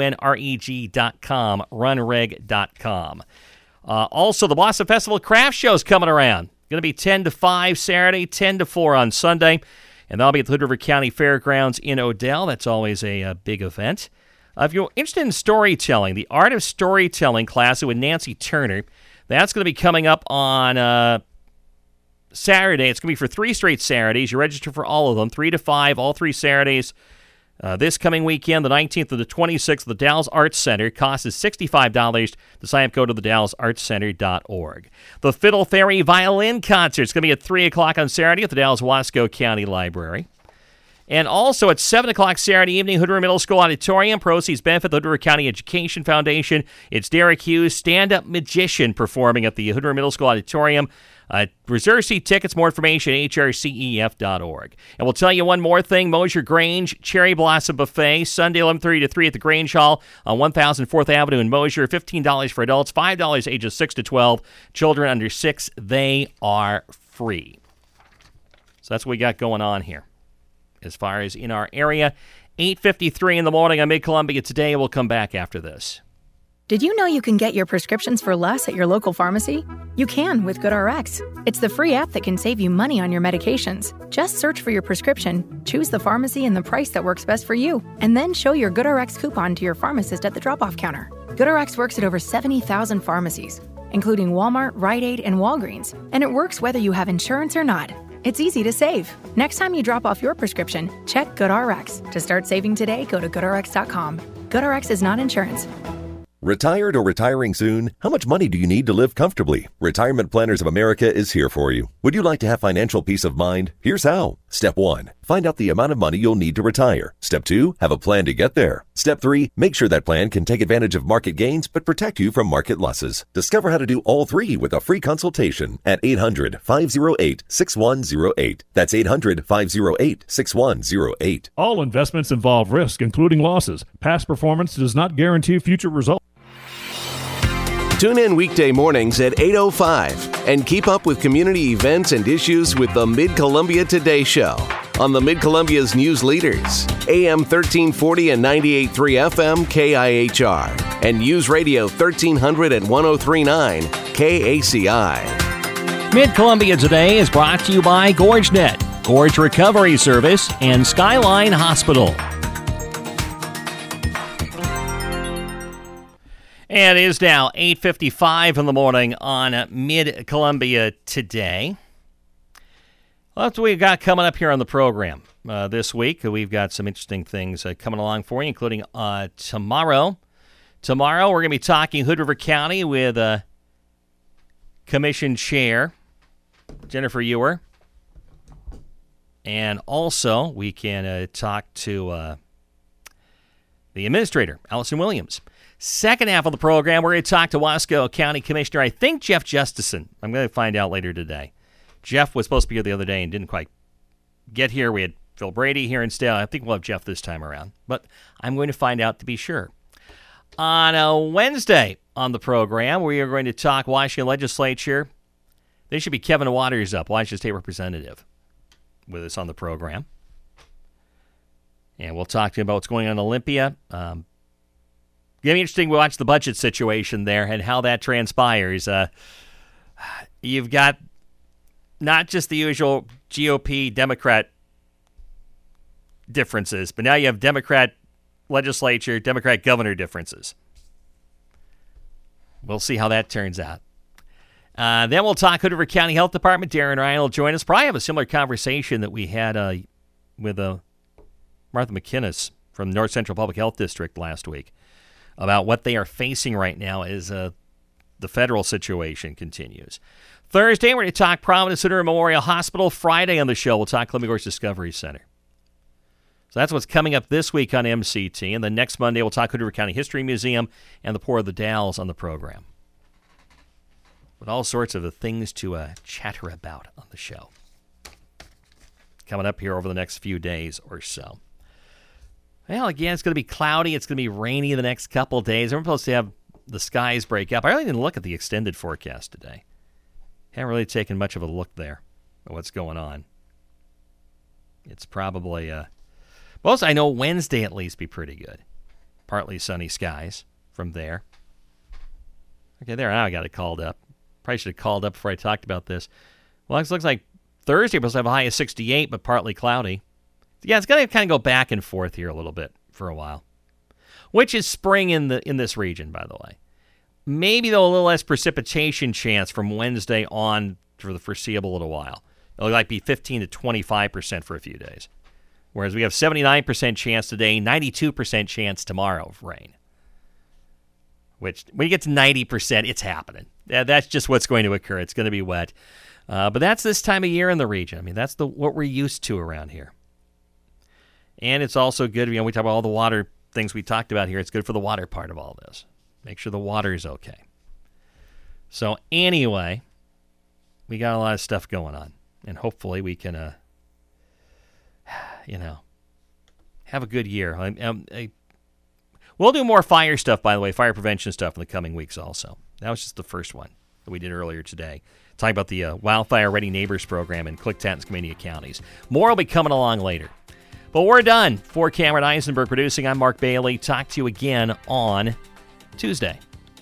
RUNREG.com. Runreg.com. Also, the Blossom Festival Craft Show is coming around. Going to be 10 to 5 Saturday, 10 to 4 on Sunday. And that'll be at the Hood River County Fairgrounds in Odell. That's always a big event. If you're interested in storytelling, the Art of Storytelling class with Nancy Turner, that's going to be coming up on Saturday. It's going to be for 3 straight Saturdays. You register for all of them, 3 to 5, all 3 Saturdays. This coming weekend, the 19th to the 26th, the Dalles Arts Center. Cost is $65. The sign-up go to thedallesartscenter.org. The Fiddle Fairy Violin Concert is going to be at 3 o'clock on Saturday at the Dalles Wasco County Library. And also at 7 o'clock Saturday evening, Hood River Middle School Auditorium. Proceeds benefit the Hood River County Education Foundation. It's Derek Hughes, stand-up magician, performing at the Hood River Middle School Auditorium. Reserve seat tickets, more information at hrcef.org. And we'll tell you one more thing. Mosier Grange Cherry Blossom Buffet, Sunday 11:30 to 3 at the Grange Hall on 1004th Avenue in Mosier. $15 for adults, $5 ages 6 to 12. Children under 6, they are free. So that's what we got going on here. As far as in our area, 8:53 in the morning on Mid-Columbia Today. We'll come back after this. Did you know you can get your prescriptions for less at your local pharmacy? You can with GoodRx. It's the free app that can save you money on your medications. Just search for your prescription, choose the pharmacy and the price that works best for you, and then show your GoodRx coupon to your pharmacist at the drop-off counter. GoodRx works at over 70,000 pharmacies, including Walmart, Rite Aid, and Walgreens, and it works whether you have insurance or not. It's easy to save. Next time you drop off your prescription, check GoodRx. To start saving today, go to GoodRx.com. GoodRx is not insurance. Retired or retiring soon? How much money do you need to live comfortably? Retirement Planners of America is here for you. Would you like to have financial peace of mind? Here's how. Step 1. Find out the amount of money you'll need to retire. Step 2. Have a plan to get there. Step 3. Make sure that plan can take advantage of market gains but protect you from market losses. Discover how to do all 3 with a free consultation at 800-508-6108. That's 800-508-6108. All investments involve risk, including losses. Past performance does not guarantee future results. Tune in weekday mornings at 8:05 and keep up with community events and issues with the Mid-Columbia Today Show on the Mid-Columbia's news leaders, AM 1340 and 98.3 FM KIHR. and News Radio 1300 and 103.9 KACI. Mid-Columbia Today is brought to you by GorgeNet, Gorge Recovery Service, and Skyline Hospital. And it is now 8:55 in the morning on Mid-Columbia Today. Well, that's what we've got coming up here on the program this week. We've got some interesting things coming along for you, including tomorrow. Tomorrow, we're going to be talking Hood River County with Commission Chair Jennifer Ewer. And also, we can talk to the administrator, Allison Williams. Second half of the program, we're going to talk to Wasco County Commissioner, I think Jeff Justison. I'm going to find out later today. Jeff was supposed to be here the other day and didn't quite get here. We had Phil Brady here instead. I think we'll have Jeff this time around. But I'm going to find out to be sure. On a Wednesday on the program, we are going to talk Washington Legislature. They should be Kevin Waters up, Washington State Representative, with us on the program. And we'll talk to him about what's going on in Olympia. Going to be interesting to watch the budget situation there and how that transpires. You've got not just the usual GOP-Democrat differences, but now you have Democrat legislature, Democrat governor differences. We'll see how that turns out. Then we'll talk Hood River County Health Department. Darren Ryan will join us. Probably have a similar conversation that we had with Martha McInnes from North Central Public Health District last week about what they are facing right now as the federal situation continues. Thursday, we're going to talk Providence Center Memorial Hospital. Friday on the show, we'll talk Columbia Gorge Discovery Center. So that's what's coming up this week on MCT. And then next Monday, we'll talk Hood River County History Museum and the Poor of the Dalles on the program. With all sorts of things to chatter about on the show. Coming up here over the next few days or so. Well, again, it's going to be cloudy. It's going to be rainy the next couple of days. We're supposed to have the skies break up. I really didn't look at the extended forecast today. Haven't really taken much of a look there at what's going on. It's probably, most I know Wednesday at least be pretty good. Partly sunny skies from there. Okay, there, now I got it called up. Probably should have called up before I talked about this. Well, it looks like Thursday we're supposed to have a high of 68, but partly cloudy. Yeah, it's going to kind of go back and forth here a little bit for a while. Which is spring in this region, by the way. Maybe, though, a little less precipitation chance from Wednesday on for the foreseeable little while. It'll like be 15 to 25% for a few days. Whereas we have 79% chance today, 92% chance tomorrow of rain. Which, when you get to 90%, it's happening. That's just what's going to occur. It's going to be wet. But that's this time of year in the region. I mean, that's what we're used to around here. And it's also good, we talk about all the water things we talked about here. It's good for the water part of all this. Make sure the water is okay. So anyway, we got a lot of stuff going on. And hopefully we can, have a good year. We'll do more fire stuff, by the way, fire prevention stuff in the coming weeks also. That was just the first one that we did earlier today. Talking about the Wildfire Ready Neighbors program in Clicktat and Skamania counties. More will be coming along later. But we're done. For Cameron Eisenberg producing, I'm Mark Bailey. Talk to you again on Tuesday.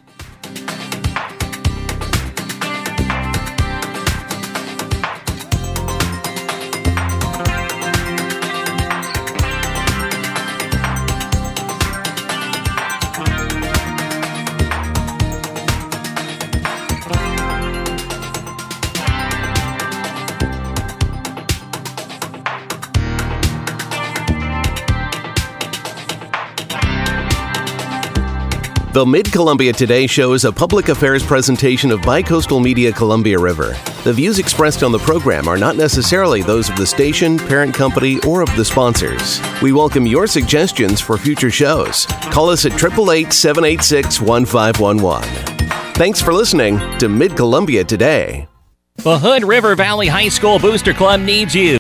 The Mid-Columbia Today Show is a public affairs presentation of Bicoastal Media Columbia River. The views expressed on the program are not necessarily those of the station, parent company, or of the sponsors. We welcome your suggestions for future shows. Call us at 888-786-1511. Thanks for listening to Mid-Columbia Today. The Hood River Valley High School Booster Club needs you.